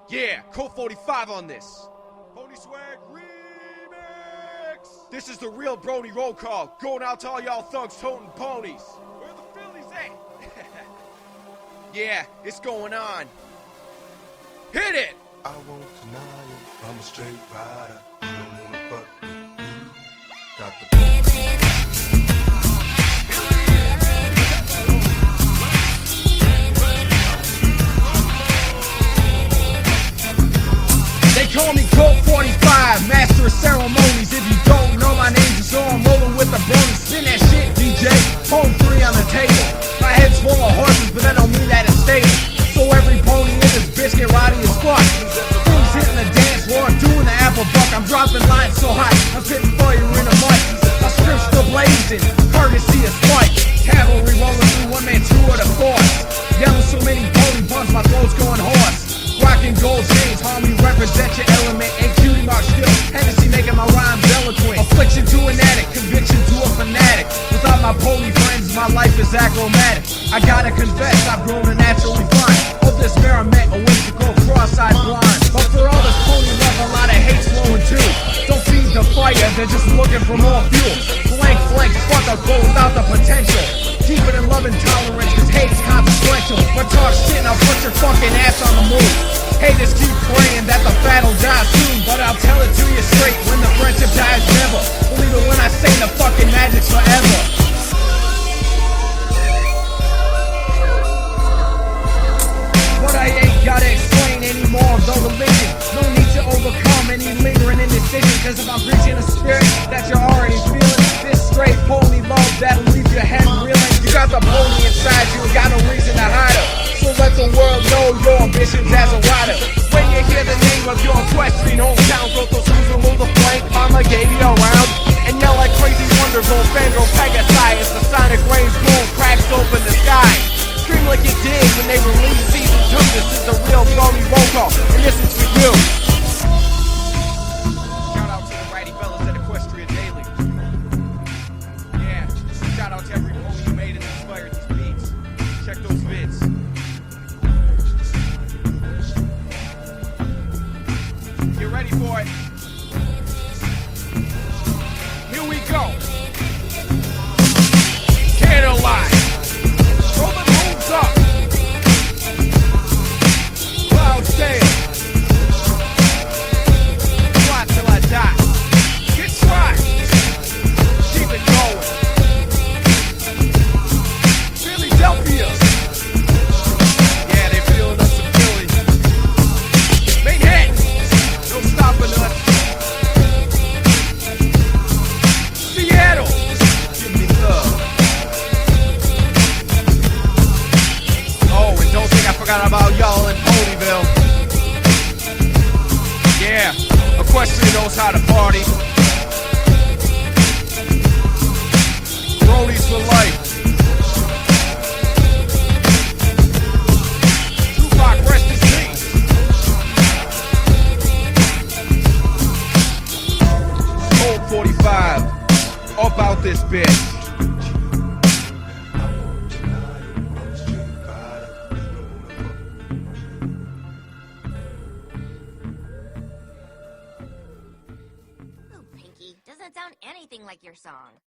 Yeah, Code 45 on this. Pony Swag Remix! This is the real Brony roll call, going out to all y'all thugs toting ponies. Where the Phillies at? Yeah, it's going on. Hit it! I won't deny it, I'm a straight rider. You don't wanna fuck with me. Got the They call me Code 45, master of ceremonies. If you don't know my name, just know I'm rolling with the bronies. Spin that shit, DJ. Home 3 on the table. My head's full of horses, but that don't mean that it's stable. So every pony in this bitch get rowdy as fuck. Things hitting the dance floor, doing the apple buck. I'm dropping lines so hot, I'm spitting fire in the mud. My script's still blazing, courtesy is spike. Cavalry rolling through one man, two of the force. Yelling so many pony bumps, my throat's going hoarse. Rocking gold chains, homie, represent your element. Ain't cutie mark still, Hennessy making my rhymes eloquent. Affliction to an addict, conviction to a fanatic. Without my pony friends, my life is achromatic. I gotta confess, I've grown to naturally fine. Hope this merriment awaits to go cross-eyed blind. But for all this pony love, a lot of hate's flowing too. Don't feed the fire, they're just looking for more fuel. Blank, fuck a goal without the potential. Keep it in love and tolerance, cause hate's consequential. But talk shit and I'll put your fucking ass on the move. Haters keep praying that the battle dies soon, but I'll tell it to you straight, when the friendship dies never. Believe it when I say the fucking magic's forever. But I ain't gotta explain anymore of the religion. No need to overcome any lingering indecision, cause if I'm preaching a spirit that you're already feeling, this straight pony love that'll leave your head reeling. You got the pony inside you, got no reason to hide it. So let the world know your ambitions as a rider. When you hear the name of your equestrian hometown, throw those who's and move the flank, I'ma gave you around. And yell like crazy wonderful, Fandro Pegasi as the sonic rays boom cracks open the sky. Scream like you did when they released season 2. This is the real Brony roll call, and this is for you. Shout out to the righty fellas at Equestria Daily. Yeah, shout out to every pony who made and inspired these beats. Check those vids. Get ready for it. Here we go. Candlelight. Rolling moves up. Cloud sail. Fly till I die. Get tried. Keep it going. Philadelphia. Yeah, they feeling us in Philly. Manhattan. No stopping us. Seattle. Give me love. Oh, and don't think I forgot about y'all in Ponyville. Yeah, Equestria knows how to party. Bronies for life. Tupac, rest in peace. Code 45, about this bitch. Ooh, Pinky, doesn't sound anything like your song.